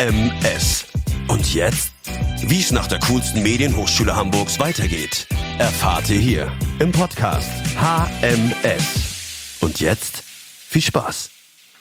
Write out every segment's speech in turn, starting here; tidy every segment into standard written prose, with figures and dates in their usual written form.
HMS. Und jetzt? Wie es nach der coolsten Medienhochschule Hamburgs weitergeht, erfahrt ihr hier im Podcast HMS. Und jetzt viel Spaß.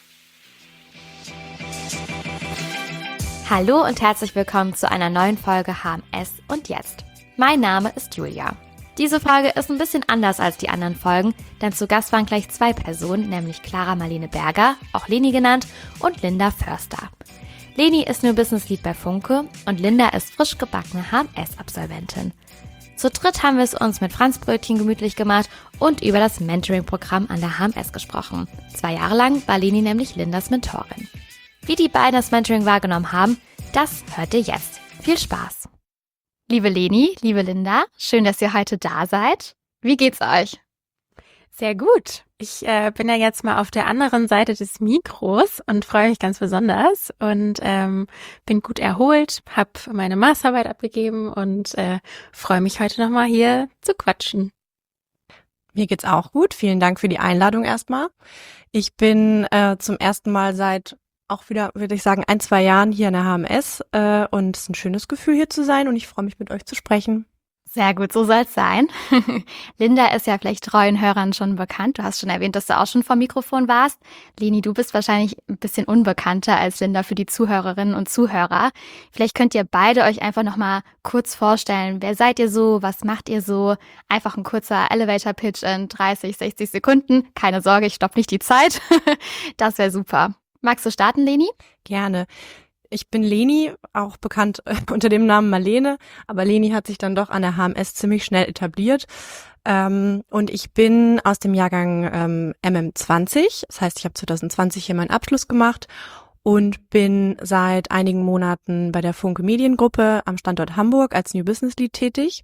Hallo und herzlich willkommen zu einer neuen Folge HMS und jetzt. Mein Name ist Julia. Diese Folge ist ein bisschen anders als die anderen Folgen, denn zu Gast waren gleich zwei Personen, nämlich Clara Marlene Berger, auch Leni genannt, und Linda Förster. Leni ist New Business Lead bei Funke und Linda ist frisch gebackene HMS-Absolventin. Zu dritt haben wir es uns mit Franzbrötchen gemütlich gemacht und über das Mentoring-Programm an der HMS gesprochen. 2 Jahre lang war Leni nämlich Lindas Mentorin. Wie die beiden das Mentoring wahrgenommen haben, das hört ihr jetzt. Viel Spaß! Liebe Leni, liebe Linda, schön, dass ihr heute da seid. Wie geht's euch? Sehr gut. Ich bin ja jetzt mal auf der anderen Seite des Mikros und freue mich ganz besonders und bin gut erholt, habe meine Masterarbeit abgegeben und freue mich heute nochmal hier zu quatschen. Mir geht's auch gut. Vielen Dank für die Einladung erstmal. Ich bin zum ersten Mal seit auch wieder, würde ich sagen, 1-2 Jahren hier an der HMS und es ist ein schönes Gefühl, hier zu sein und ich freue mich, mit euch zu sprechen. Sehr gut, so soll's sein. Linda ist ja vielleicht treuen Hörern schon bekannt. Du hast schon erwähnt, dass du auch schon vor Mikrofon warst. Leni, du bist wahrscheinlich ein bisschen unbekannter als Linda für die Zuhörerinnen und Zuhörer. Vielleicht könnt ihr beide euch einfach nochmal kurz vorstellen. Wer seid ihr so? Was macht ihr so? Einfach ein kurzer Elevator-Pitch in 30, 60 Sekunden. Keine Sorge, ich stopp nicht die Zeit. Das wäre super. Magst du starten, Leni? Gerne. Ich bin Leni, auch bekannt unter dem Namen Marlene, aber Leni hat sich dann doch an der HMS ziemlich schnell etabliert. Und ich bin aus dem Jahrgang MM20, das heißt, ich habe 2020 hier meinen Abschluss gemacht und bin seit einigen Monaten bei der Funke Mediengruppe am Standort Hamburg als New Business Lead tätig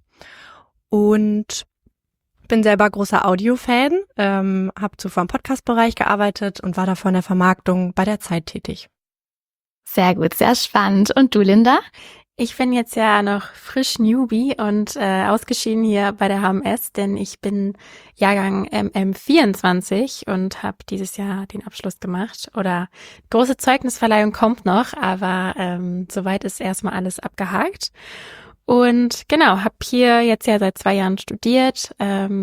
und bin selber großer Audio-Fan, habe zuvor im Podcast-Bereich gearbeitet und war davor in der Vermarktung bei der Zeit tätig. Sehr gut, sehr spannend. Und du, Linda? Ich bin jetzt ja noch frisch Newbie und ausgeschieden hier bei der HMS, denn ich bin Jahrgang MM24 und habe dieses Jahr den Abschluss gemacht. Oder große Zeugnisverleihung kommt noch, aber soweit ist erstmal alles abgehakt. Und genau, habe hier jetzt ja seit 2 Jahren studiert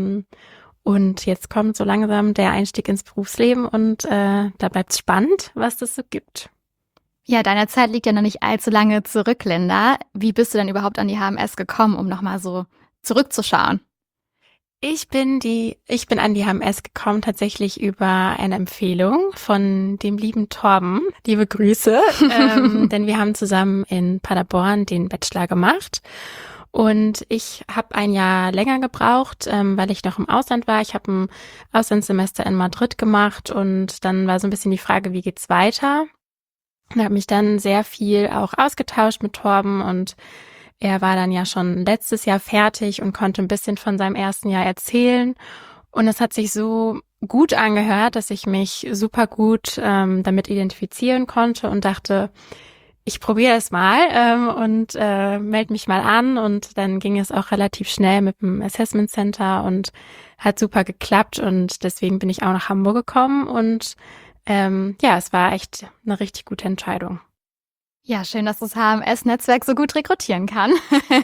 und jetzt kommt so langsam der Einstieg ins Berufsleben und da bleibt es spannend, was das so gibt. Ja, deine Zeit liegt ja noch nicht allzu lange zurück, Linda. Wie bist du denn überhaupt an die HMS gekommen, um nochmal so zurückzuschauen? Ich bin an die HMS gekommen tatsächlich über eine Empfehlung von dem lieben Torben. Liebe Grüße, denn wir haben zusammen in Paderborn den Bachelor gemacht und ich habe 1 Jahr länger gebraucht, weil ich noch im Ausland war. Ich habe ein Auslandssemester in Madrid gemacht und dann war so ein bisschen die Frage, wie geht's weiter? Ich habe mich dann sehr viel auch ausgetauscht mit Torben und er war dann ja schon letztes Jahr fertig und konnte ein bisschen von seinem ersten Jahr erzählen. Und es hat sich so gut angehört, dass ich mich super gut damit identifizieren konnte und dachte, ich probiere es mal und melde mich mal an. Und dann ging es auch relativ schnell mit dem Assessment Center und hat super geklappt. Und deswegen bin ich auch nach Hamburg gekommen und ja, es war echt eine richtig gute Entscheidung. Ja, schön, dass das HMS-Netzwerk so gut rekrutieren kann.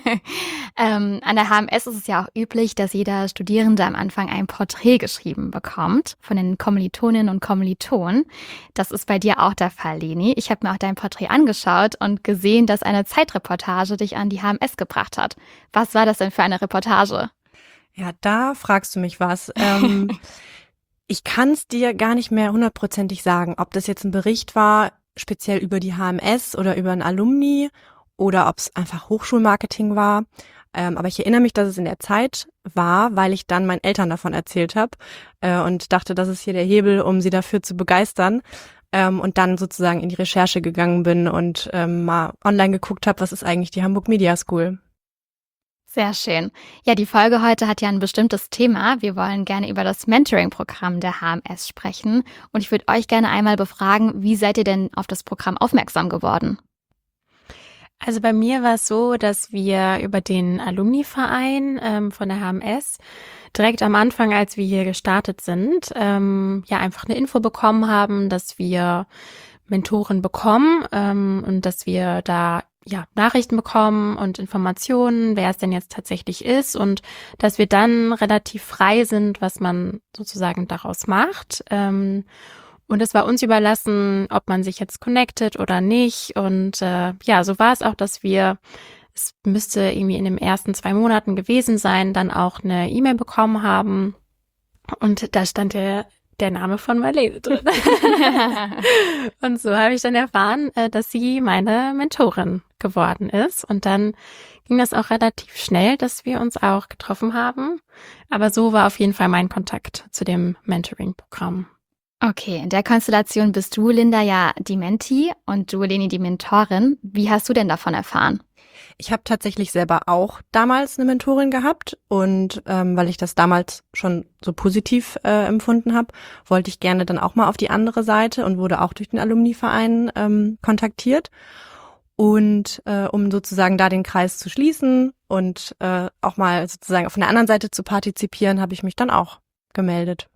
An der HMS ist es ja auch üblich, dass jeder Studierende am Anfang ein Porträt geschrieben bekommt von den Kommilitoninnen und Kommilitonen. Das ist bei dir auch der Fall, Leni. Ich habe mir auch dein Porträt angeschaut und gesehen, dass eine Zeitreportage dich an die HMS gebracht hat. Was war das denn für eine Reportage? Ja, da fragst du mich was. Ich kann es dir gar nicht mehr 100%ig sagen, ob das jetzt ein Bericht war, speziell über die HMS oder über einen Alumni oder ob es einfach Hochschulmarketing war. Aber ich erinnere mich, dass es in der Zeit war, weil ich dann meinen Eltern davon erzählt habe und dachte, das ist hier der Hebel, um sie dafür zu begeistern. Und dann sozusagen in die Recherche gegangen bin und mal online geguckt habe, was ist eigentlich die Hamburg Media School. Sehr schön. Ja, die Folge heute hat ja ein bestimmtes Thema. Wir wollen gerne über das Mentoring-Programm der HMS sprechen. Und ich würde euch gerne einmal befragen, wie seid ihr denn auf das Programm aufmerksam geworden? Also bei mir war es so, dass wir über den Alumni-Verein von der HMS direkt am Anfang, als wir hier gestartet sind, ja einfach eine Info bekommen haben, dass wir Mentoren bekommen und dass wir da Nachrichten bekommen und Informationen, wer es denn jetzt tatsächlich ist und dass wir dann relativ frei sind, was man sozusagen daraus macht. Und es war uns überlassen, ob man sich jetzt connectet oder nicht. Und so war es auch, dass es müsste irgendwie in den ersten 2 Monaten gewesen sein, dann auch eine E-Mail bekommen haben. Und da stand der Name von Marlene drin. Und so habe ich dann erfahren, dass sie meine Mentorin geworden ist. Und dann ging das auch relativ schnell, dass wir uns auch getroffen haben. Aber so war auf jeden Fall mein Kontakt zu dem Mentoring-Programm. Okay, in der Konstellation bist du, Linda, ja die Mentee und du, Leni, die Mentorin. Wie hast du denn davon erfahren? Ich habe tatsächlich selber auch damals eine Mentorin gehabt und weil ich das damals schon so positiv empfunden habe, wollte ich gerne dann auch mal auf die andere Seite und wurde auch durch den Alumni-Verein kontaktiert. Und um sozusagen da den Kreis zu schließen und auch mal sozusagen auf der anderen Seite zu partizipieren, habe ich mich dann auch gemeldet.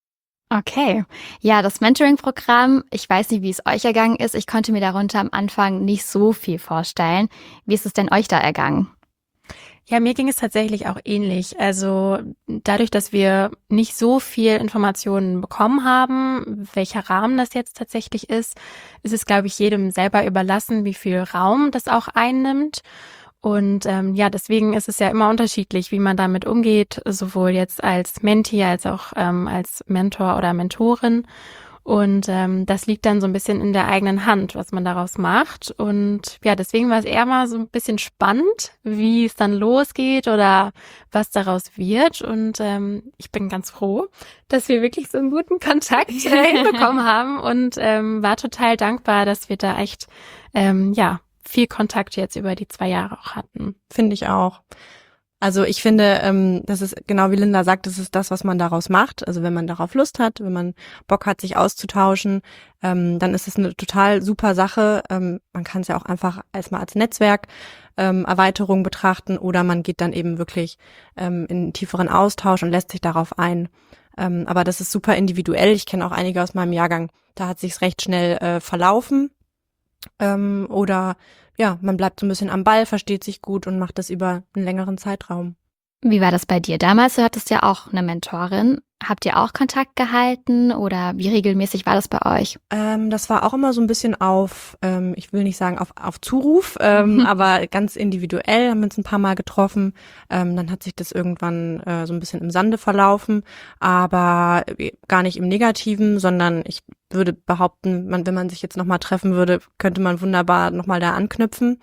Okay, ja, das Mentoring-Programm, ich weiß nicht, wie es euch ergangen ist. Ich konnte mir darunter am Anfang nicht so viel vorstellen. Wie ist es denn euch da ergangen? Ja, mir ging es tatsächlich auch ähnlich. Also dadurch, dass wir nicht so viel Informationen bekommen haben, welcher Rahmen das jetzt tatsächlich ist es, glaube ich, jedem selber überlassen, wie viel Raum das auch einnimmt. Und deswegen ist es ja immer unterschiedlich, wie man damit umgeht, sowohl jetzt als Mentee als auch als Mentor oder Mentorin. Und das liegt dann so ein bisschen in der eigenen Hand, was man daraus macht. Und ja, deswegen war es eher mal so ein bisschen spannend, wie es dann losgeht oder was daraus wird. Und ich bin ganz froh, dass wir wirklich so einen guten Kontakt hinbekommen haben und war total dankbar, dass wir da echt viel Kontakt jetzt über die 2 Jahre auch hatten. Finde ich auch. Also ich finde, das ist genau wie Linda sagt, das ist das, was man daraus macht. Also wenn man darauf Lust hat, wenn man Bock hat, sich auszutauschen, dann ist es eine total super Sache. Man kann es ja auch einfach erstmal als Netzwerk Erweiterung betrachten oder man geht dann eben wirklich in einen tieferen Austausch und lässt sich darauf ein. Aber das ist super individuell. Ich kenne auch einige aus meinem Jahrgang, da hat sich's recht schnell verlaufen. Oder ja, man bleibt so ein bisschen am Ball, versteht sich gut und macht das über einen längeren Zeitraum. Wie war das bei dir damals? Du hattest ja auch eine Mentorin. Habt ihr auch Kontakt gehalten oder wie regelmäßig war das bei euch? Das war auch immer so ein bisschen auf, ich will nicht sagen auf Zuruf, aber ganz individuell, haben wir uns ein paar Mal getroffen. Dann hat sich das irgendwann so ein bisschen im Sande verlaufen, aber gar nicht im Negativen, sondern ich würde behaupten, wenn man sich jetzt nochmal treffen würde, könnte man wunderbar nochmal da anknüpfen.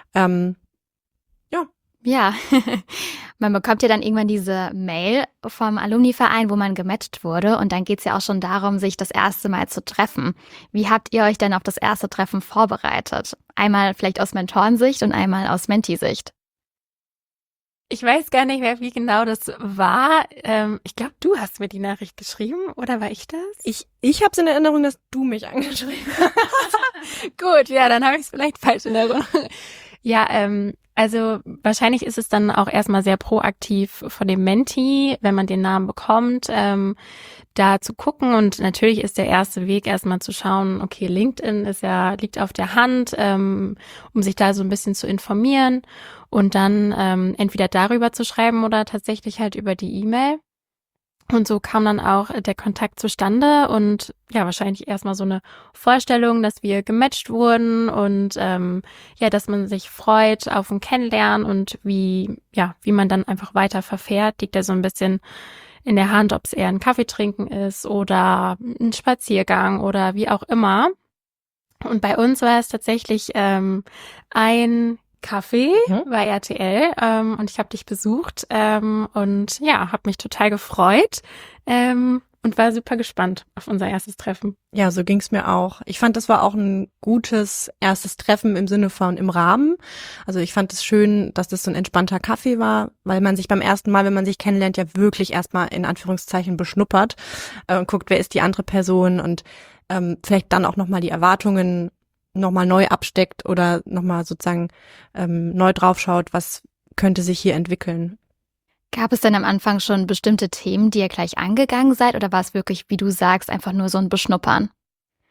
Ja, man bekommt ja dann irgendwann diese Mail vom Alumni-Verein, wo man gematcht wurde und dann geht's ja auch schon darum, sich das erste Mal zu treffen. Wie habt ihr euch denn auf das erste Treffen vorbereitet? Einmal vielleicht aus Mentorensicht und einmal aus Mentee-Sicht. Ich weiß gar nicht mehr, wie genau das war. Ich glaube, du hast mir die Nachricht geschrieben, oder war ich das? Ich habe es in Erinnerung, dass du mich angeschrieben hast. Gut, ja, dann habe ich es vielleicht falsch in Erinnerung. Ja, also wahrscheinlich ist es dann auch erstmal sehr proaktiv von dem Mentee, wenn man den Namen bekommt, da zu gucken. Und natürlich ist der erste Weg erstmal zu schauen, okay, LinkedIn liegt auf der Hand, um sich da so ein bisschen zu informieren und dann entweder darüber zu schreiben oder tatsächlich halt über die E-Mail. Und so kam dann auch der Kontakt zustande und ja, wahrscheinlich erstmal so eine Vorstellung, dass wir gematcht wurden und dass man sich freut auf ein Kennenlernen und wie man dann einfach weiter verfährt, liegt ja so ein bisschen in der Hand, ob es eher ein Kaffee trinken ist oder ein Spaziergang oder wie auch immer. Und bei uns war es tatsächlich ein Kaffee bei RTL und ich habe dich besucht und ja, habe mich total gefreut und war super gespannt auf unser erstes Treffen. Ja, so ging's mir auch. Ich fand, das war auch ein gutes erstes Treffen im Sinne von im Rahmen. Also ich fand es schön, dass das so ein entspannter Kaffee war, weil man sich beim ersten Mal, wenn man sich kennenlernt, ja wirklich erstmal in Anführungszeichen beschnuppert und guckt, wer ist die andere Person und vielleicht dann auch nochmal die Erwartungen nochmal neu absteckt oder nochmal sozusagen neu draufschaut, was könnte sich hier entwickeln. Gab es denn am Anfang schon bestimmte Themen, die ihr gleich angegangen seid oder war es wirklich, wie du sagst, einfach nur so ein Beschnuppern?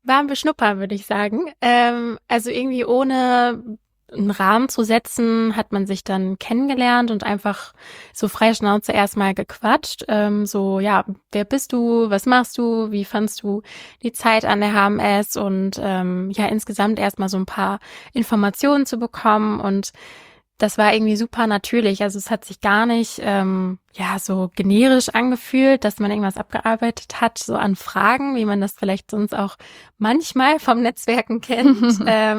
War ein Beschnuppern, würde ich sagen. Also irgendwie ohne einen Rahmen zu setzen, hat man sich dann kennengelernt und einfach so frei Schnauze erstmal gequatscht. So, ja, wer bist du? Was machst du? Wie fandst du die Zeit an der HMS? Und ja, insgesamt erstmal so ein paar Informationen zu bekommen. Und das war irgendwie super natürlich. Also es hat sich gar nicht ja so generisch angefühlt, dass man irgendwas abgearbeitet hat, so an Fragen, wie man das vielleicht sonst auch manchmal vom Netzwerken kennt.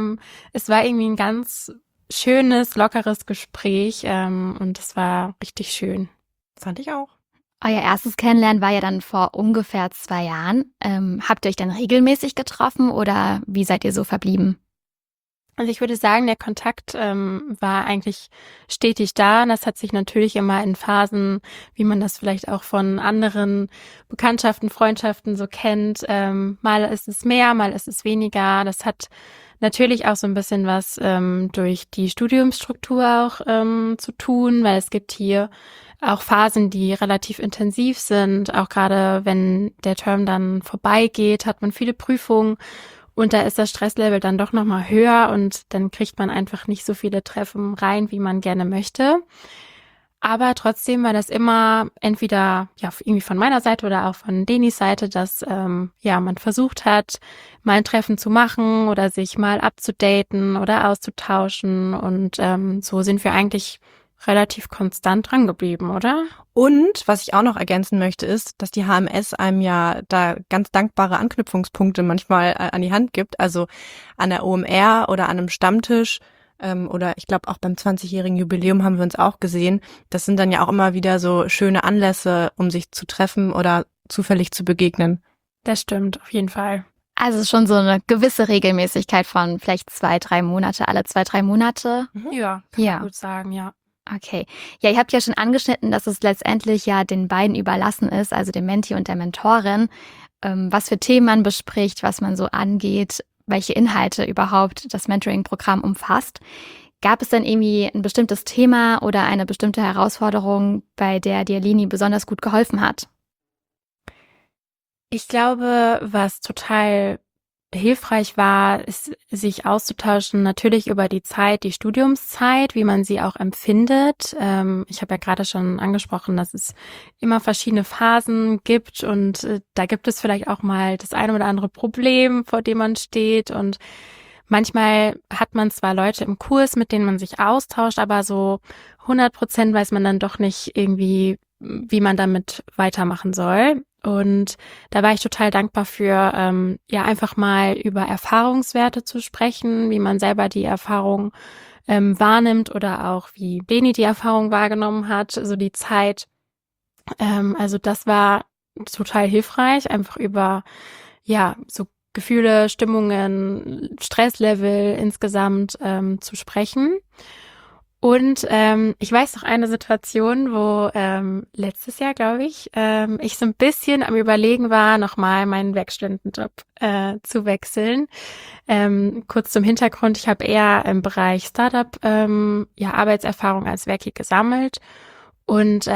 Es war irgendwie ein ganz schönes, lockeres Gespräch und es war richtig schön. Fand ich auch. Euer erstes Kennenlernen war ja dann vor ungefähr 2 Jahren. Habt ihr euch dann regelmäßig getroffen oder wie seid ihr so verblieben? Also ich würde sagen, der Kontakt war eigentlich stetig da. Und das hat sich natürlich immer in Phasen, wie man das vielleicht auch von anderen Bekanntschaften, Freundschaften so kennt. Mal ist es mehr, mal ist es weniger. Das hat natürlich auch so ein bisschen was durch die Studiumsstruktur auch zu tun, weil es gibt hier auch Phasen, die relativ intensiv sind. Auch gerade wenn der Term dann vorbeigeht, hat man viele Prüfungen. Und da ist das Stresslevel dann doch nochmal höher und dann kriegt man einfach nicht so viele Treffen rein, wie man gerne möchte. Aber trotzdem war das immer entweder ja irgendwie von meiner Seite oder auch von Lenis Seite, dass ja man versucht hat, mal ein Treffen zu machen oder sich mal abzudaten oder auszutauschen. Und so sind wir eigentlich relativ konstant dran geblieben, oder? Und was ich auch noch ergänzen möchte, ist, dass die HMS einem ja da ganz dankbare Anknüpfungspunkte manchmal an die Hand gibt. Also an der OMR oder an einem Stammtisch oder ich glaube auch beim 20-jährigen Jubiläum haben wir uns auch gesehen. Das sind dann ja auch immer wieder so schöne Anlässe, um sich zu treffen oder zufällig zu begegnen. Das stimmt, auf jeden Fall. Also schon so eine gewisse Regelmäßigkeit von vielleicht 2-3 Monate, alle 2-3 Monate. Ja, kann man gut sagen, ja. Okay. Ja, ihr habt ja schon angeschnitten, dass es letztendlich ja den beiden überlassen ist, also dem Menti und der Mentorin, was für Themen man bespricht, was man so angeht, welche Inhalte überhaupt das Mentoring-Programm umfasst. Gab es denn irgendwie ein bestimmtes Thema oder eine bestimmte Herausforderung, bei der dir Leni besonders gut geholfen hat? Ich glaube, was total hilfreich war, ist, sich auszutauschen, natürlich über die Zeit, die Studiumszeit, wie man sie auch empfindet. Ich habe ja gerade schon angesprochen, dass es immer verschiedene Phasen gibt und da gibt es vielleicht auch mal das eine oder andere Problem, vor dem man steht und manchmal hat man zwar Leute im Kurs, mit denen man sich austauscht, aber so 100% weiß man dann doch nicht irgendwie, wie man damit weitermachen soll. Und da war ich total dankbar für, ja, einfach mal über Erfahrungswerte zu sprechen, wie man selber die Erfahrung wahrnimmt oder auch wie Leni die Erfahrung wahrgenommen hat, so die Zeit. Also das war total hilfreich, einfach über, ja, so Gefühle, Stimmungen, Stresslevel insgesamt zu sprechen. Und ich weiß noch eine Situation, wo letztes Jahr, glaube ich so ein bisschen am Überlegen war, nochmal meinen Werkstudentenjob zu wechseln. Kurz zum Hintergrund, ich habe eher im Bereich Startup ja Arbeitserfahrung als Werkstudent gesammelt und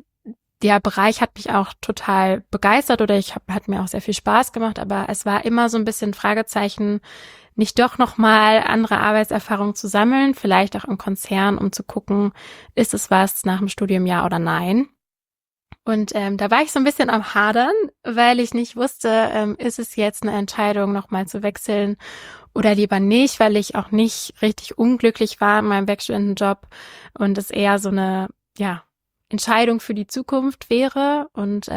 der Bereich hat mich auch total begeistert oder hat mir auch sehr viel Spaß gemacht, aber es war immer so ein bisschen Fragezeichen, nicht doch nochmal andere Arbeitserfahrung zu sammeln, vielleicht auch im Konzern, um zu gucken, ist es was nach dem Studium, ja oder nein. Und da war ich so ein bisschen am Hadern, weil ich nicht wusste, ist es jetzt eine Entscheidung, nochmal zu wechseln oder lieber nicht, weil ich auch nicht richtig unglücklich war in meinem Werkstudentenjob und es eher so eine, ja, Entscheidung für die Zukunft wäre. Und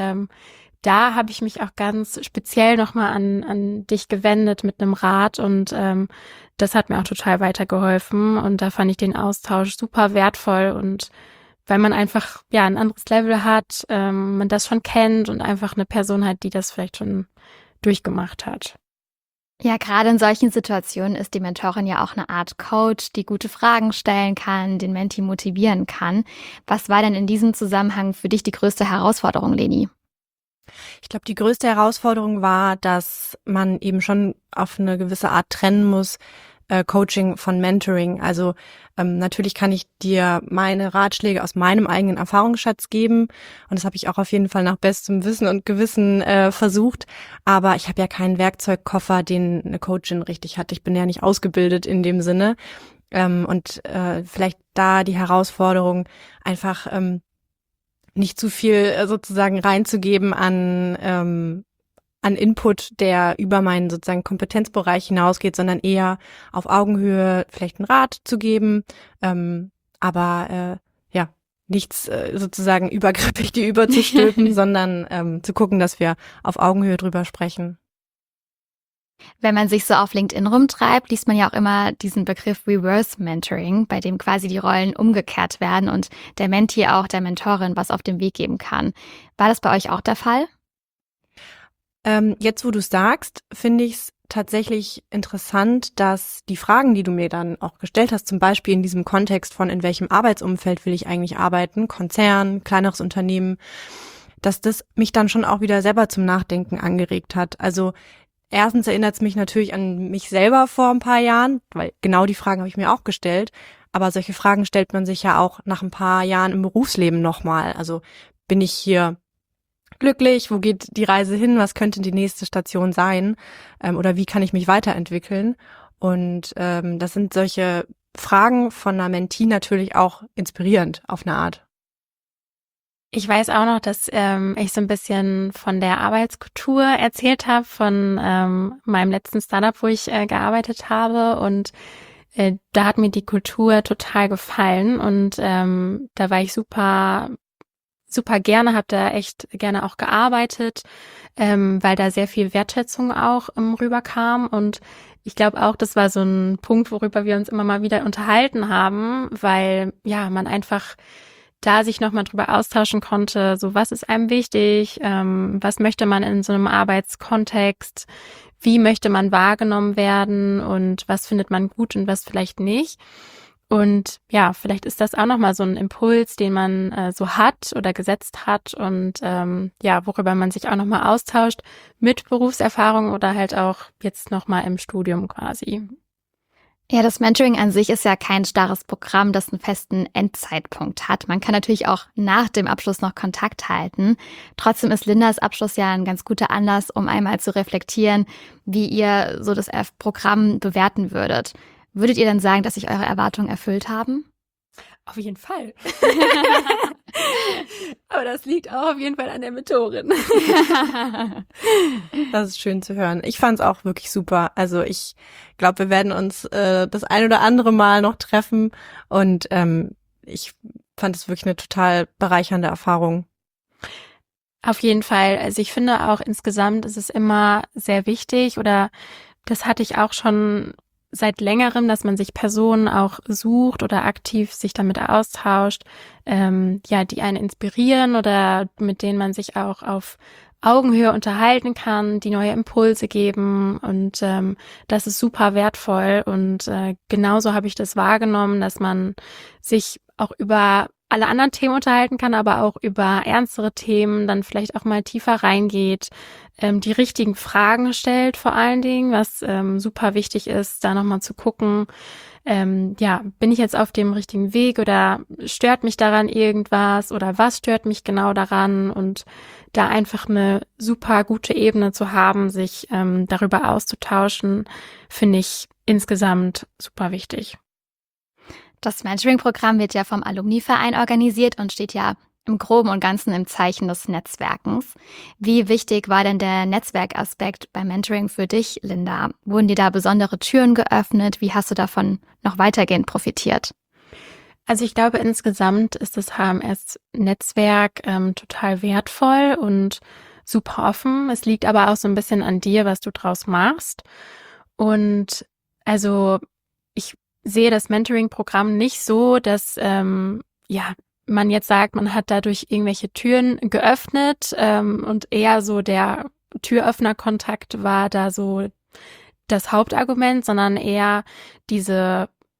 da habe ich mich auch ganz speziell nochmal an dich gewendet mit einem Rat und das hat mir auch total weitergeholfen und da fand ich den Austausch super wertvoll und weil man einfach ja ein anderes Level hat, man das schon kennt und einfach eine Person hat, die das vielleicht schon durchgemacht hat. Ja, gerade in solchen Situationen ist die Mentorin ja auch eine Art Coach, die gute Fragen stellen kann, den Menti motivieren kann. Was war denn in diesem Zusammenhang für dich die größte Herausforderung, Leni? Ich glaube, die größte Herausforderung war, dass man eben schon auf eine gewisse Art trennen muss, Coaching von Mentoring. Also natürlich kann ich dir meine Ratschläge aus meinem eigenen Erfahrungsschatz geben und das habe ich auch auf jeden Fall nach bestem Wissen und Gewissen versucht, aber ich habe ja keinen Werkzeugkoffer, den eine Coachin richtig hat. Ich bin ja nicht ausgebildet in dem Sinne und vielleicht da die Herausforderung einfach nicht zu viel sozusagen reinzugeben an Input, der über meinen sozusagen Kompetenzbereich hinausgeht, sondern eher auf Augenhöhe vielleicht einen Rat zu geben, aber nichts sozusagen übergriffig die überzustülpen, sondern zu gucken, dass wir auf Augenhöhe drüber sprechen. Wenn man sich so auf LinkedIn rumtreibt, liest man ja auch immer diesen Begriff Reverse Mentoring, bei dem quasi die Rollen umgekehrt werden und der Mentee auch der Mentorin was auf den Weg geben kann. War das bei euch auch der Fall? Jetzt, wo du es sagst, finde ich es tatsächlich interessant, dass die Fragen, die du mir dann auch gestellt hast, zum Beispiel in diesem Kontext von in welchem Arbeitsumfeld will ich eigentlich arbeiten, Konzern, kleineres Unternehmen, dass das mich dann schon auch wieder selber zum Nachdenken angeregt hat. Also erstens erinnert es mich natürlich an mich selber vor ein paar Jahren, weil genau die Fragen habe ich mir auch gestellt, aber solche Fragen stellt man sich ja auch nach ein paar Jahren im Berufsleben nochmal. Also bin ich hier glücklich, wo geht die Reise hin, was könnte die nächste Station sein oder wie kann ich mich weiterentwickeln? Und das sind solche Fragen von einer Mentee natürlich auch inspirierend auf eine Art. Ich weiß auch noch, dass ich so ein bisschen von der Arbeitskultur erzählt habe, von meinem letzten Startup, wo ich gearbeitet habe und da hat mir die Kultur total gefallen und da war ich super gerne, habe da echt gerne auch gearbeitet, weil da sehr viel Wertschätzung auch rüberkam und ich glaube auch, das war so ein Punkt, worüber wir uns immer mal wieder unterhalten haben, weil ja man einfach da sich nochmal drüber austauschen konnte, so was ist einem wichtig, was möchte man in so einem Arbeitskontext, wie möchte man wahrgenommen werden und was findet man gut und was vielleicht nicht. Und ja, vielleicht ist das auch nochmal so ein Impuls, den man so hat oder gesetzt hat und worüber man sich auch nochmal austauscht mit Berufserfahrung oder halt auch jetzt nochmal im Studium quasi. Ja, das Mentoring an sich ist ja kein starres Programm, das einen festen Endzeitpunkt hat. Man kann natürlich auch nach dem Abschluss noch Kontakt halten. Trotzdem ist Lindas Abschluss ja ein ganz guter Anlass, um einmal zu reflektieren, wie ihr so das Programm bewerten würdet. Würdet ihr dann sagen, dass sich eure Erwartungen erfüllt haben? Auf jeden Fall. Aber das liegt auch auf jeden Fall an der Mentorin. Das ist schön zu hören. Ich fand es auch wirklich super. Also ich glaube, wir werden uns das ein oder andere Mal noch treffen und ich fand es wirklich eine total bereichernde Erfahrung. Auf jeden Fall. Also ich finde auch insgesamt ist es immer sehr wichtig oder das hatte ich auch schon seit längerem, dass man sich Personen auch sucht oder aktiv sich damit austauscht, die einen inspirieren oder mit denen man sich auch auf Augenhöhe unterhalten kann, die neue Impulse geben und das ist super wertvoll und genauso habe ich das wahrgenommen, dass man sich auch über alle anderen Themen unterhalten kann, aber auch über ernstere Themen, dann vielleicht auch mal tiefer reingeht, die richtigen Fragen stellt vor allen Dingen, was super wichtig ist, da nochmal zu gucken, bin ich jetzt auf dem richtigen Weg oder stört mich daran irgendwas oder was stört mich genau daran und da einfach eine super gute Ebene zu haben, sich darüber auszutauschen, finde ich insgesamt super wichtig. Das Mentoring-Programm wird ja vom Alumni-Verein organisiert und steht ja im Groben und Ganzen im Zeichen des Netzwerkens. Wie wichtig war denn der Netzwerkaspekt beim Mentoring für dich, Linda? Wurden dir da besondere Türen geöffnet? Wie hast du davon noch weitergehend profitiert? Also ich glaube, insgesamt ist das HMS-Netzwerk total wertvoll und super offen. Es liegt aber auch so ein bisschen an dir, was du draus machst. Und also ich sehe das Mentoring-Programm nicht so, dass man jetzt sagt, man hat dadurch irgendwelche Türen geöffnet und eher so der Türöffnerkontakt war da so das Hauptargument, sondern eher diese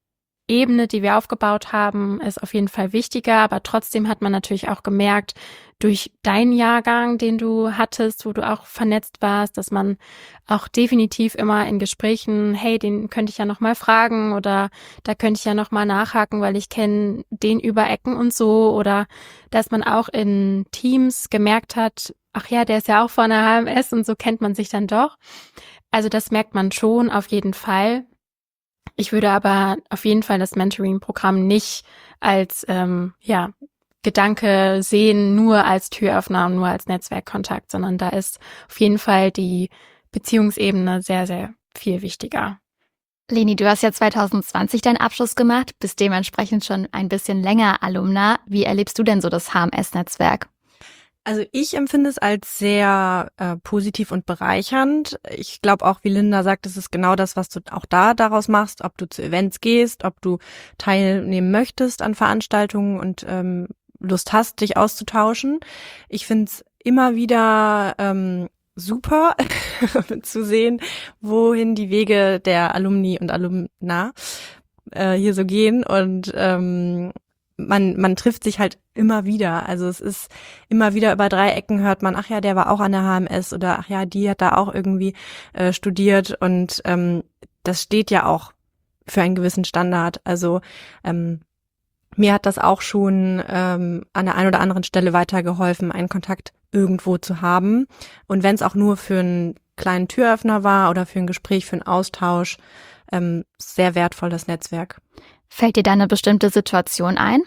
Ebene, die wir aufgebaut haben, ist auf jeden Fall wichtiger, aber trotzdem hat man natürlich auch gemerkt, durch deinen Jahrgang, den du hattest, wo du auch vernetzt warst, dass man auch definitiv immer in Gesprächen, hey, den könnte ich ja noch mal fragen oder da könnte ich ja noch mal nachhaken, weil ich kenne den über Ecken und so, oder dass man auch in Teams gemerkt hat, ach ja, der ist ja auch von der HMS und so kennt man sich dann doch. Also das merkt man schon auf jeden Fall. Ich würde aber auf jeden Fall das Mentoring-Programm nicht als Gedanke sehen, nur als Türöffner und nur als Netzwerkkontakt, sondern da ist auf jeden Fall die Beziehungsebene sehr, sehr viel wichtiger. Leni, du hast ja 2020 deinen Abschluss gemacht, bist dementsprechend schon ein bisschen länger Alumna. Wie erlebst du denn so das HMS-Netzwerk? Also ich empfinde es als sehr positiv und bereichernd. Ich glaube auch, wie Linda sagt, es ist genau das, was du auch daraus machst, ob du zu Events gehst, ob du teilnehmen möchtest an Veranstaltungen und Lust hast, dich auszutauschen. Ich finde es immer wieder super zu sehen, wohin die Wege der Alumni und Alumna hier so gehen, und man trifft sich halt immer wieder. Also es ist immer wieder über 3 Ecken hört man, ach ja, der war auch an der HMS, oder ach ja, die hat da auch irgendwie studiert, und das steht ja auch für einen gewissen Standard. Also mir hat das auch schon an der einen oder anderen Stelle weitergeholfen, einen Kontakt irgendwo zu haben. Und wenn es auch nur für einen kleinen Türöffner war oder für ein Gespräch, für einen Austausch, sehr wertvoll, das Netzwerk. Fällt dir da eine bestimmte Situation ein?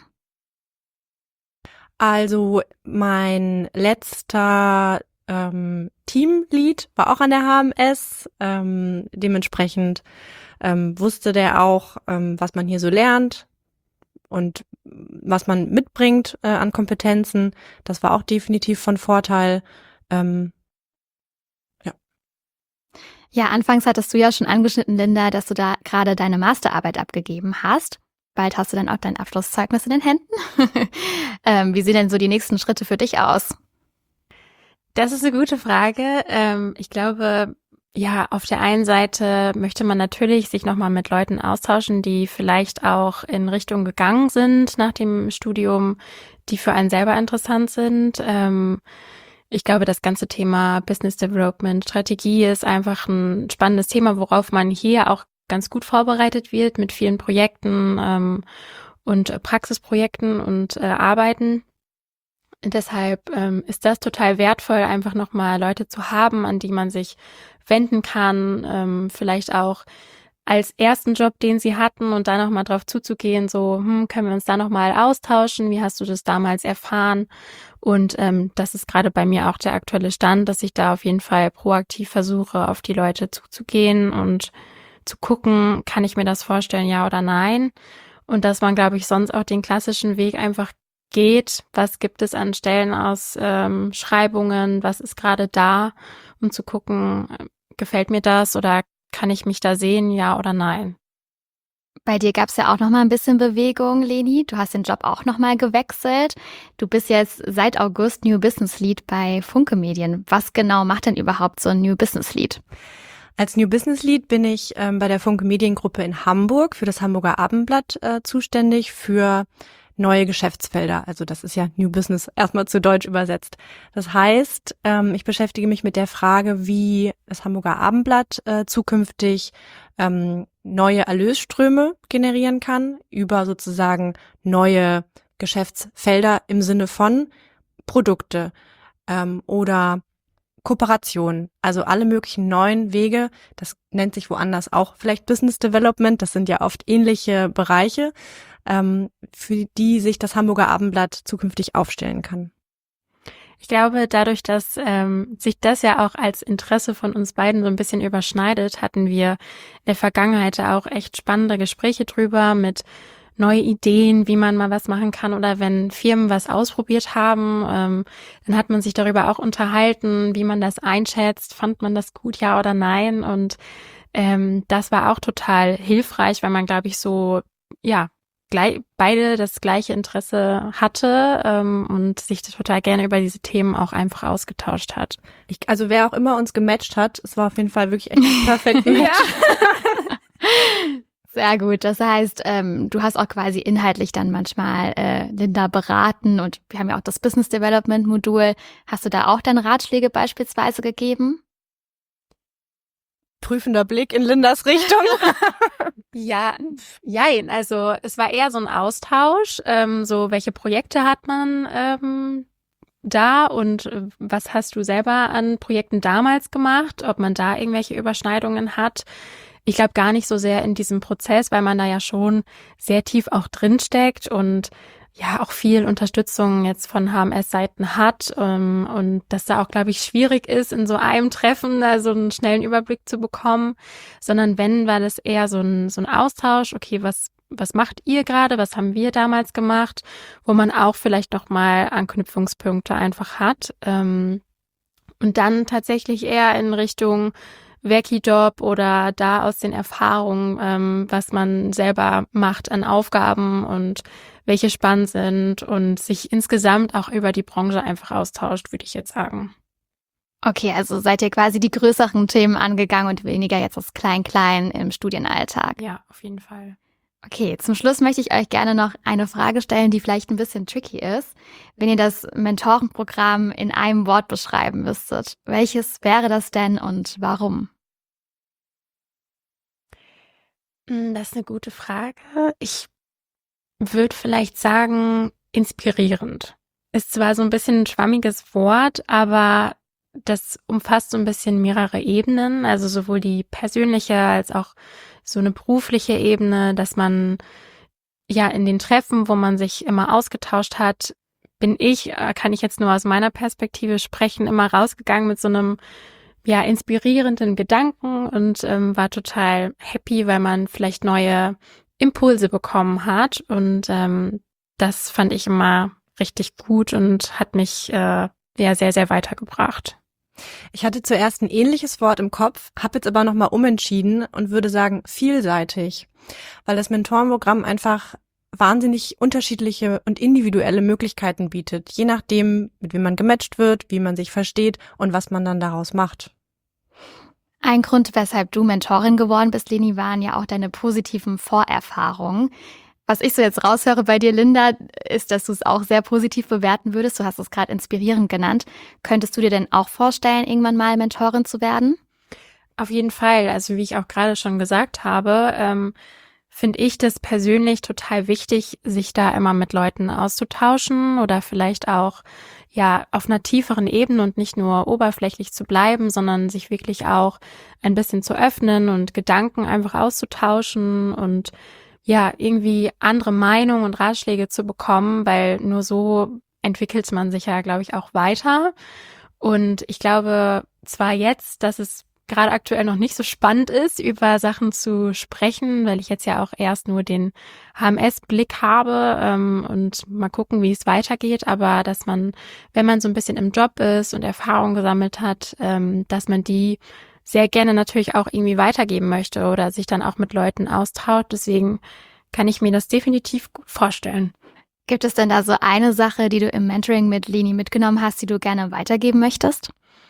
Also mein letzter Teamlead war auch an der HMS. Dementsprechend wusste der auch, was man hier so lernt und was man mitbringt an Kompetenzen. Das war auch definitiv von Vorteil. Ja, anfangs hattest du ja schon angeschnitten, Linda, dass du da gerade deine Masterarbeit abgegeben hast. Bald hast du dann auch dein Abschlusszeugnis in den Händen. Wie sehen denn so die nächsten Schritte für dich aus? Das ist eine gute Frage. Ich glaube, ja, auf der einen Seite möchte man natürlich sich nochmal mit Leuten austauschen, die vielleicht auch in Richtung gegangen sind nach dem Studium, die für einen selber interessant sind. Ich glaube, das ganze Thema Business Development, Strategie ist einfach ein spannendes Thema, worauf man hier auch ganz gut vorbereitet wird mit vielen Projekten und Praxisprojekten und Arbeiten. Deshalb ist das total wertvoll, einfach nochmal Leute zu haben, an die man sich wenden kann, vielleicht auch als ersten Job, den sie hatten, und da nochmal drauf zuzugehen, so, können wir uns da nochmal austauschen, wie hast du das damals erfahren? Und das ist gerade bei mir auch der aktuelle Stand, dass ich da auf jeden Fall proaktiv versuche, auf die Leute zuzugehen und zu gucken, kann ich mir das vorstellen, ja oder nein? Und dass man, glaube ich, sonst auch den klassischen Weg einfach geht, was gibt es an Stellen aus Schreibungen, was ist gerade da, um zu gucken, gefällt mir das oder kann ich mich da sehen, ja oder nein? Bei dir gab es ja auch noch mal ein bisschen Bewegung, Leni. Du hast den Job auch noch mal gewechselt. Du bist jetzt seit August New Business Lead bei Funke Medien. Was genau macht denn überhaupt so ein New Business Lead? Als New Business Lead bin ich bei der Funke Mediengruppe in Hamburg für das Hamburger Abendblatt zuständig für neue Geschäftsfelder. Also das ist ja New Business erstmal zu Deutsch übersetzt. Das heißt, ich beschäftige mich mit der Frage, wie das Hamburger Abendblatt zukünftig neue Erlösströme generieren kann über sozusagen neue Geschäftsfelder im Sinne von Produkte oder Kooperation, also alle möglichen neuen Wege. Das nennt sich woanders auch vielleicht Business Development. Das sind ja oft ähnliche Bereiche, für die sich das Hamburger Abendblatt zukünftig aufstellen kann. Ich glaube, dadurch, dass sich das ja auch als Interesse von uns beiden so ein bisschen überschneidet, hatten wir in der Vergangenheit auch echt spannende Gespräche drüber mit neue Ideen, wie man mal was machen kann, oder wenn Firmen was ausprobiert haben, dann hat man sich darüber auch unterhalten, wie man das einschätzt, fand man das gut, ja oder nein, und das war auch total hilfreich, weil man, glaube ich, so, ja, beide das gleiche Interesse hatte und sich total gerne über diese Themen auch einfach ausgetauscht hat. Also wer auch immer uns gematcht hat, es war auf jeden Fall wirklich echt ein perfekt Match. Sehr gut. Das heißt, du hast auch quasi inhaltlich dann manchmal Linda beraten und wir haben ja auch das Business Development Modul. Hast du da auch dann Ratschläge beispielsweise gegeben? Prüfender Blick in Lindas Richtung. Ja, jein. Also es war eher so ein Austausch. So, welche Projekte hat man da und was hast du selber an Projekten damals gemacht? Ob man da irgendwelche Überschneidungen hat? Ich glaube gar nicht so sehr in diesem Prozess, weil man da ja schon sehr tief auch drin steckt und ja auch viel Unterstützung jetzt von HMS-Seiten hat und dass da auch, glaube ich, schwierig ist, in so einem Treffen da so einen schnellen Überblick zu bekommen, sondern wenn, war das eher so ein Austausch, okay, was macht ihr gerade, was haben wir damals gemacht, wo man auch vielleicht noch mal Anknüpfungspunkte einfach hat und dann tatsächlich eher in Richtung Worky-Job oder da aus den Erfahrungen, was man selber macht an Aufgaben und welche spannend sind und sich insgesamt auch über die Branche einfach austauscht, würde ich jetzt sagen. Okay, also seid ihr quasi die größeren Themen angegangen und weniger jetzt das Klein-Klein im Studienalltag. Ja, auf jeden Fall. Okay, zum Schluss möchte ich euch gerne noch eine Frage stellen, die vielleicht ein bisschen tricky ist. Wenn ihr das Mentorenprogramm in einem Wort beschreiben müsstet, welches wäre das denn und warum? Das ist eine gute Frage. Ich würde vielleicht sagen, inspirierend. Ist zwar so ein bisschen ein schwammiges Wort, aber das umfasst so ein bisschen mehrere Ebenen, also sowohl die persönliche als auch so eine berufliche Ebene, dass man ja in den Treffen, wo man sich immer ausgetauscht hat, kann ich jetzt nur aus meiner Perspektive sprechen, immer rausgegangen mit so einem ja inspirierenden Gedanken und war total happy, weil man vielleicht neue Impulse bekommen hat und das fand ich immer richtig gut und hat mich ja sehr, sehr weitergebracht. Ich hatte zuerst ein ähnliches Wort im Kopf, habe jetzt aber nochmal umentschieden und würde sagen vielseitig, weil das Mentorenprogramm einfach wahnsinnig unterschiedliche und individuelle Möglichkeiten bietet, je nachdem, mit wem man gematcht wird, wie man sich versteht und was man dann daraus macht. Ein Grund, weshalb du Mentorin geworden bist, Leni, waren ja auch deine positiven Vorerfahrungen. Was ich so jetzt raushöre bei dir, Linda, ist, dass du es auch sehr positiv bewerten würdest. Du hast es gerade inspirierend genannt. Könntest du dir denn auch vorstellen, irgendwann mal Mentorin zu werden? Auf jeden Fall. Also wie ich auch gerade schon gesagt habe, finde ich das persönlich total wichtig, sich da immer mit Leuten auszutauschen oder vielleicht auch ja auf einer tieferen Ebene und nicht nur oberflächlich zu bleiben, sondern sich wirklich auch ein bisschen zu öffnen und Gedanken einfach auszutauschen und ja, irgendwie andere Meinungen und Ratschläge zu bekommen, weil nur so entwickelt man sich ja, glaube ich, auch weiter. Und ich glaube zwar jetzt, dass es gerade aktuell noch nicht so spannend ist, über Sachen zu sprechen, weil ich jetzt ja auch erst nur den HMS-Blick habe und mal gucken, wie es weitergeht, aber dass man, wenn man so ein bisschen im Job ist und Erfahrung gesammelt hat, dass man die sehr gerne natürlich auch irgendwie weitergeben möchte oder sich dann auch mit Leuten austauscht. Deswegen kann ich mir das definitiv gut vorstellen. Gibt es denn da so eine Sache, die du im Mentoring mit Leni mitgenommen hast, die du gerne weitergeben möchtest?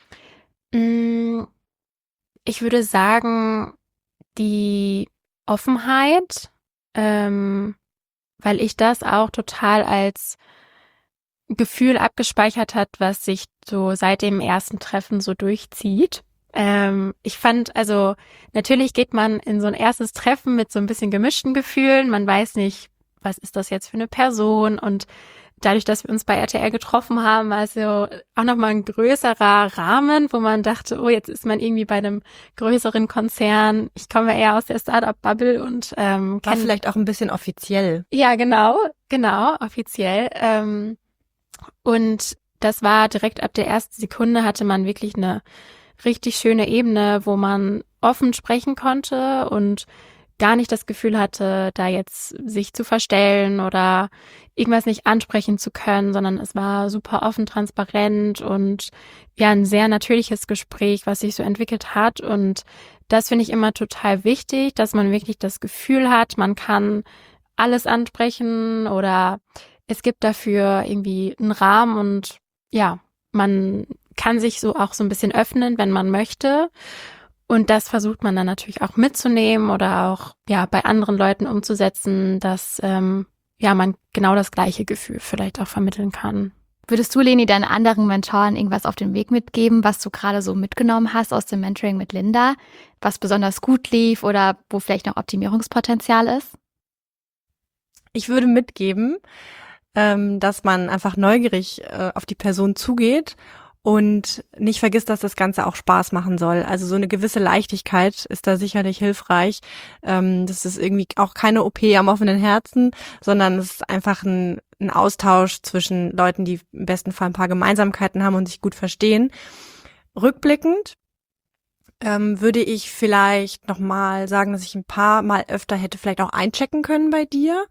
Ich würde sagen, die Offenheit, weil ich das auch total als Gefühl abgespeichert hat, was sich so seit dem ersten Treffen so durchzieht. Ich fand, also natürlich geht man in so ein erstes Treffen mit so ein bisschen gemischten Gefühlen. Man weiß nicht, was ist das jetzt für eine Person und dadurch, dass wir uns bei RTL getroffen haben, also auch nochmal ein größerer Rahmen, wo man dachte, oh, jetzt ist man irgendwie bei einem größeren Konzern. Ich komme eher aus der Startup-Bubble und War vielleicht auch ein bisschen offiziell. Ja, genau, offiziell. Und das war direkt ab der ersten Sekunde hatte man wirklich eine richtig schöne Ebene, wo man offen sprechen konnte und gar nicht das Gefühl hatte, da jetzt sich zu verstellen oder irgendwas nicht ansprechen zu können, sondern es war super offen, transparent und ja, ein sehr natürliches Gespräch, was sich so entwickelt hat. Und das finde ich immer total wichtig, dass man wirklich das Gefühl hat, man kann alles ansprechen oder es gibt dafür irgendwie einen Rahmen und ja, man kann sich so auch so ein bisschen öffnen, wenn man möchte. Und das versucht man dann natürlich auch mitzunehmen oder auch bei anderen Leuten umzusetzen, dass man genau das gleiche Gefühl vielleicht auch vermitteln kann. Würdest du, Leni, deinen anderen Mentoren irgendwas auf den Weg mitgeben, was du gerade so mitgenommen hast aus dem Mentoring mit Linda, was besonders gut lief oder wo vielleicht noch Optimierungspotenzial ist? Ich würde mitgeben, dass man einfach neugierig auf die Person zugeht und nicht vergisst, dass das Ganze auch Spaß machen soll. Also so eine gewisse Leichtigkeit ist da sicherlich hilfreich. Das ist irgendwie auch keine OP am offenen Herzen, sondern es ist einfach ein Austausch zwischen Leuten, die im besten Fall ein paar Gemeinsamkeiten haben und sich gut verstehen. Rückblickend würde ich vielleicht nochmal sagen, dass ich ein paar Mal öfter hätte vielleicht auch einchecken können bei dir.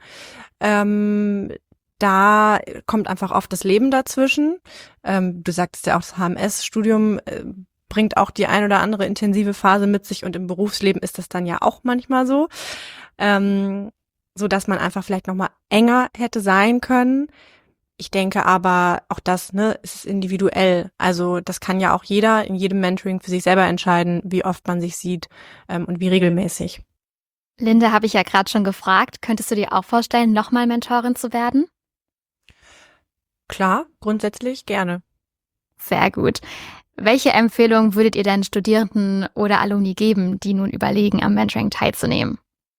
Da kommt einfach oft das Leben dazwischen. Du sagtest ja auch, das HMS-Studium bringt auch die ein oder andere intensive Phase mit sich und im Berufsleben ist das dann ja auch manchmal so. So dass man einfach vielleicht nochmal enger hätte sein können. Ich denke aber, auch das ist individuell. Also das kann ja auch jeder in jedem Mentoring für sich selber entscheiden, wie oft man sich sieht und wie regelmäßig. Linda, habe ich ja gerade schon gefragt. Könntest du dir auch vorstellen, nochmal Mentorin zu werden? Klar, grundsätzlich gerne. Sehr gut. Welche Empfehlungen würdet ihr denn Studierenden oder Alumni geben, die nun überlegen, am Mentoring teilzunehmen?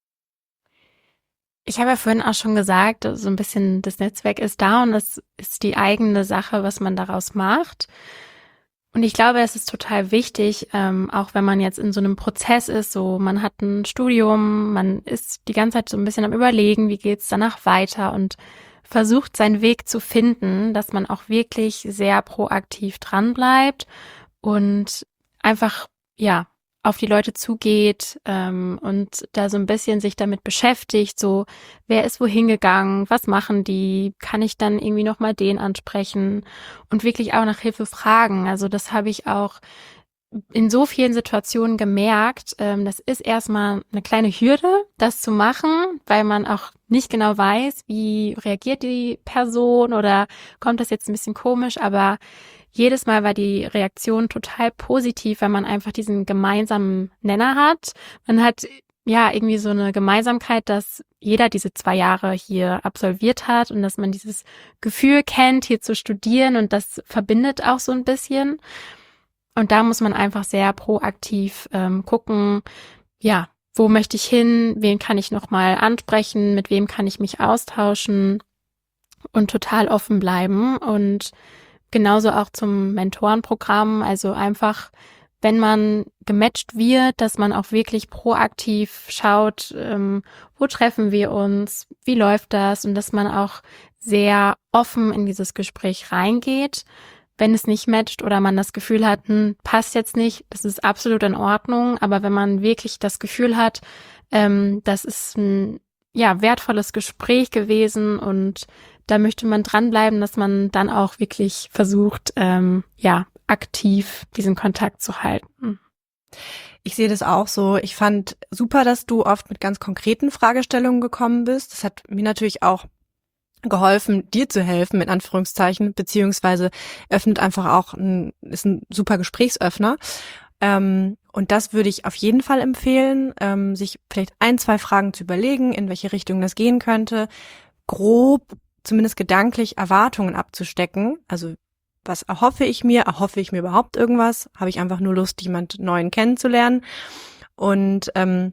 Ich habe ja vorhin auch schon gesagt, so ein bisschen das Netzwerk ist da und das ist die eigene Sache, was man daraus macht. Und ich glaube, es ist total wichtig, auch wenn man jetzt in so einem Prozess ist, so man hat ein Studium, man ist die ganze Zeit so ein bisschen am Überlegen, wie geht's danach weiter und versucht seinen Weg zu finden, dass man auch wirklich sehr proaktiv dran bleibt und einfach, auf die Leute zugeht und da so ein bisschen sich damit beschäftigt, so wer ist wohin gegangen, was machen die, kann ich dann irgendwie nochmal den ansprechen und wirklich auch nach Hilfe fragen. Also das habe ich auch in so vielen Situationen gemerkt, das ist erstmal eine kleine Hürde, das zu machen, weil man auch nicht genau weiß, wie reagiert die Person oder kommt das jetzt ein bisschen komisch, aber jedes Mal war die Reaktion total positiv, weil man einfach diesen gemeinsamen Nenner hat. Man hat irgendwie so eine Gemeinsamkeit, dass jeder diese 2 Jahre hier absolviert hat und dass man dieses Gefühl kennt, hier zu studieren und das verbindet auch so ein bisschen. Und da muss man einfach sehr proaktiv gucken, wo möchte ich hin, wen kann ich nochmal ansprechen, mit wem kann ich mich austauschen und total offen bleiben. Und genauso auch zum Mentorenprogramm, also einfach, wenn man gematcht wird, dass man auch wirklich proaktiv schaut, wo treffen wir uns, wie läuft das und dass man auch sehr offen in dieses Gespräch reingeht. Wenn es nicht matcht oder man das Gefühl hat, passt jetzt nicht, das ist absolut in Ordnung. Aber wenn man wirklich das Gefühl hat, das ist ein wertvolles Gespräch gewesen und da möchte man dranbleiben, dass man dann auch wirklich versucht, aktiv diesen Kontakt zu halten. Ich sehe das auch so. Ich fand super, dass du oft mit ganz konkreten Fragestellungen gekommen bist. Das hat mir natürlich auch geholfen, dir zu helfen, in Anführungszeichen, beziehungsweise öffnet einfach auch ist ein super Gesprächsöffner. Und das würde ich auf jeden Fall empfehlen, sich vielleicht 1, 2 Fragen zu überlegen, in welche Richtung das gehen könnte, grob, zumindest gedanklich Erwartungen abzustecken. Also was erhoffe ich mir überhaupt irgendwas? Habe ich einfach nur Lust, jemand Neuen kennenzulernen? Und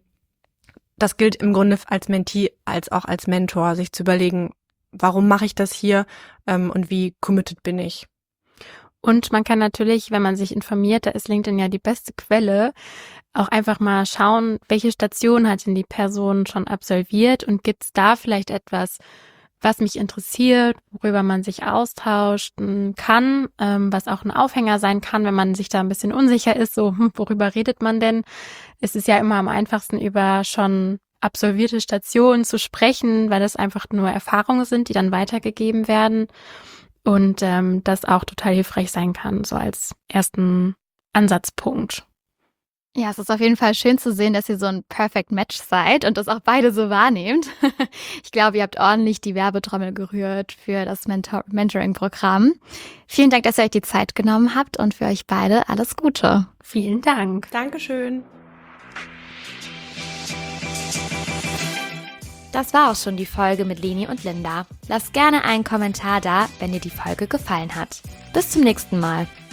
das gilt im Grunde als Mentee als auch als Mentor, sich zu überlegen, warum mache ich das hier und wie committed bin ich? Und man kann natürlich, wenn man sich informiert, da ist LinkedIn ja die beste Quelle, auch einfach mal schauen, welche Station hat denn die Person schon absolviert und gibt es da vielleicht etwas, was mich interessiert, worüber man sich austauschen kann, was auch ein Aufhänger sein kann, wenn man sich da ein bisschen unsicher ist, so worüber redet man denn? Es ist ja immer am einfachsten über schon absolvierte Stationen zu sprechen, weil das einfach nur Erfahrungen sind, die dann weitergegeben werden und das auch total hilfreich sein kann, so als ersten Ansatzpunkt. Ja, es ist auf jeden Fall schön zu sehen, dass ihr so ein Perfect Match seid und das auch beide so wahrnehmt. Ich glaube, ihr habt ordentlich die Werbetrommel gerührt für das Mentoring-Programm. Vielen Dank, dass ihr euch die Zeit genommen habt und für euch beide alles Gute. Vielen Dank. Dankeschön. Das war auch schon die Folge mit Leni und Linda. Lasst gerne einen Kommentar da, wenn dir die Folge gefallen hat. Bis zum nächsten Mal.